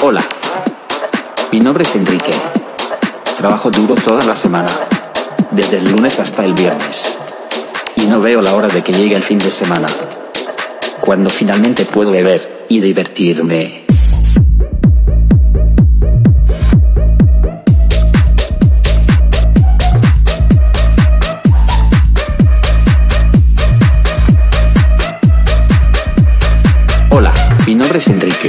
Hola, mi nombre es Enrique. Trabajo duro toda la semana, desde el lunes hasta el viernes. Y no veo la hora de que llegue el fin de semana, cuando finalmente puedo beber y divertirme. Hola, mi nombre es Enrique.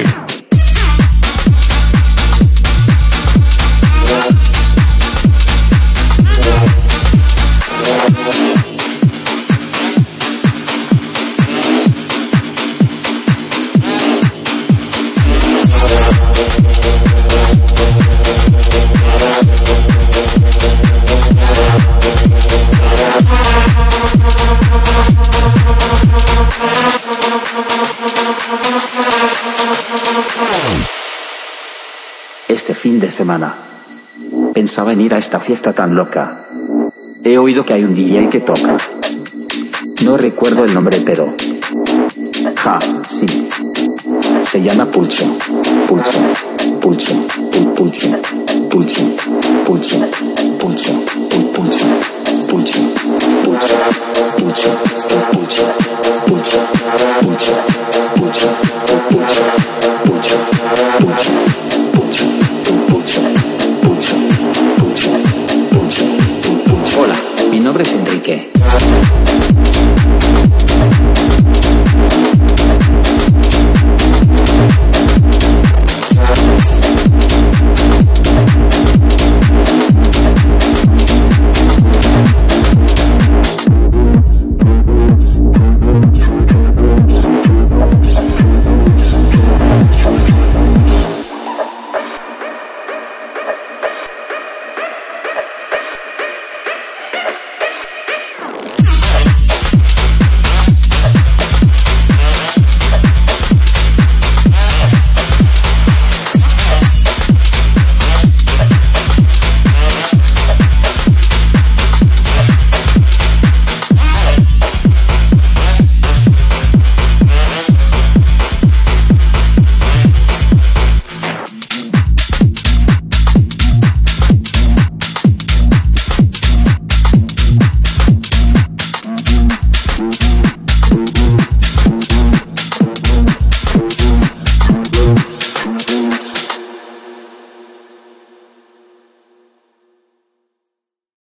Este fin de semana pensaba en ir a esta fiesta tan loca. He oído que hay un DJ que toca. No recuerdo el nombre, pero... sí. Se llama Pulso. Pulso. Pulso. Pulso. Pulso. Pulso. Pulso. Pulso. Pulso. Pulso. Pulso. Pulso. Pulso. Pulso. Pulso. Pulso.